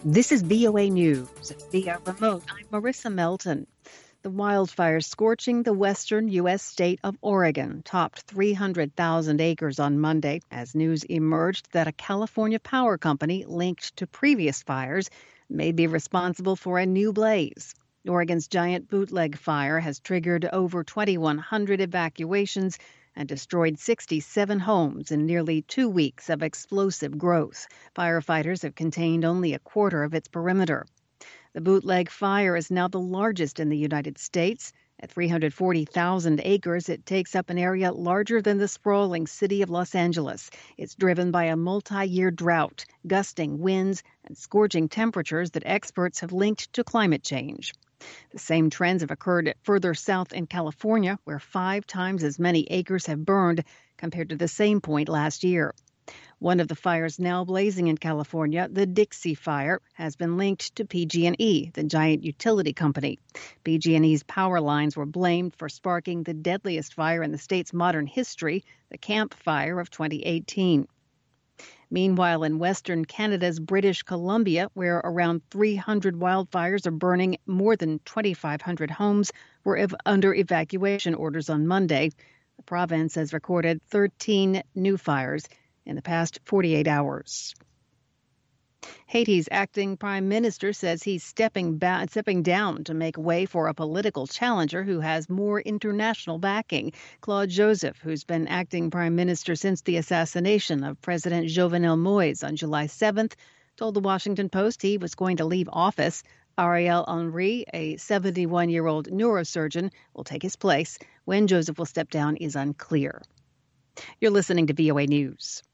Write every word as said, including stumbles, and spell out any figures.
This is V O A News. Via remote, I'm Marissa Melton. The wildfires scorching the western U S state of Oregon topped three hundred thousand acres on Monday as news emerged that a California power company linked to previous fires may be responsible for a new blaze. Oregon's giant bootleg fire has triggered over twenty-one hundred evacuations and destroyed sixty-seven homes in nearly two weeks of explosive growth. Firefighters have contained only a quarter of its perimeter. The bootleg fire is now the largest in the United States. At three hundred forty thousand acres, it takes up an area larger than the sprawling city of Los Angeles. It's driven by a multi-year drought, gusting winds, and scorching temperatures that experts have linked to climate change. The same trends have occurred further south in California, where five times as many acres have burned compared to the same point last year. One of the fires now blazing in California, the Dixie Fire, has been linked to P G and E, the giant utility company. P G and E's power lines were blamed for sparking the deadliest fire in the state's modern history, the Camp Fire of twenty eighteen. Meanwhile, in western Canada's British Columbia, where around three hundred wildfires are burning more than twenty-five hundred homes, were ev- under evacuation orders on Monday. The province has recorded thirteen new fires in the past forty-eight hours. Haiti's acting prime minister says he's stepping, ba- stepping down to make way for a political challenger who has more international backing. Claude Joseph, who's been acting prime minister since the assassination of President Jovenel Moïse on July seventh, told the Washington Post he was going to leave office. Ariel Henry, a seventy-one-year-old neurosurgeon, will take his place. When Joseph will step down is unclear. You're listening to V O A News.